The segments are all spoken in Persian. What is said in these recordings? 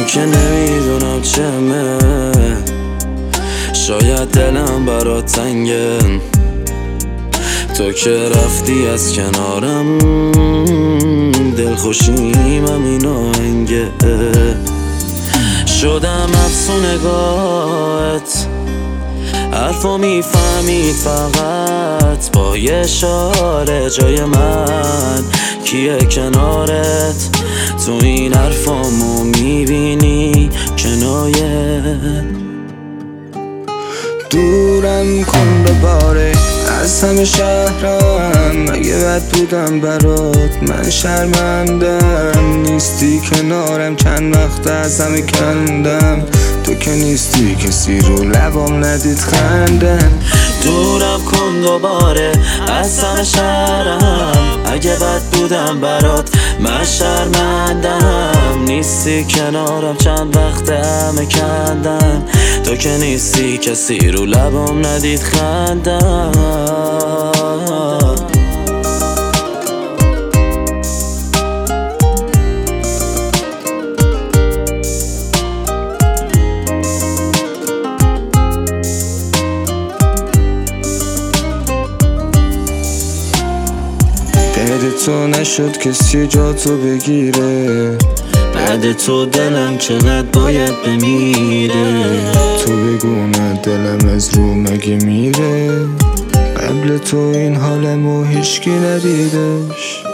که نمیدونم چمه، شاید دلم برات تنگه. تو که رفتی از کنارم دلخوشیم همین آهنگه. شدم افسونگاهت، حرفو میفهمید فقط با یه اشاره. جای من کیه کنارت؟ تو این حرفامو میبینی کنایه. دورم کن دوباره از همه شهرم، مگه بد بودم برات؟ من شرمندم نیستی کنارم، چند وقت از همه کندم. تو که نیستی کسی رو لبام ندید خندم. دورم کن دوباره از همه شهرم، اگه بد بودم برات من شرمندم نیستی کنارم، چند وقت همه کندم. تو که نیستی کسی رو لبام ندید خندم. بعد تو نشد کسی جا تو بگیره، بعد تو دلم چقدر باید بمیره. تو بگونه دلم از رو مگه میره، قبل تو این حالمو هیچکی ندیدش.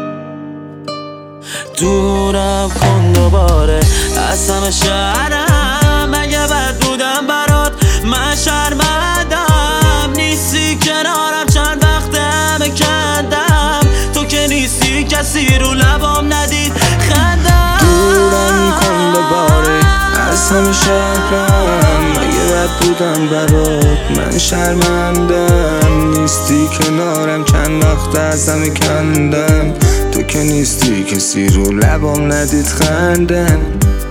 دورم کن دوباره از همه شهرم، اگه بد بودم برات من شرمندم نیستی کنارم، چند وقت همه کندم. تو که نیستی کسی رو لبام ندید خندم. دورم کن دوباره از همه شهرم، اگه بد بودم برات من شرمندم نیستی کنارم، چند وقت از همه کندم. تو که نیستی کسی رو لبام ندید خندم.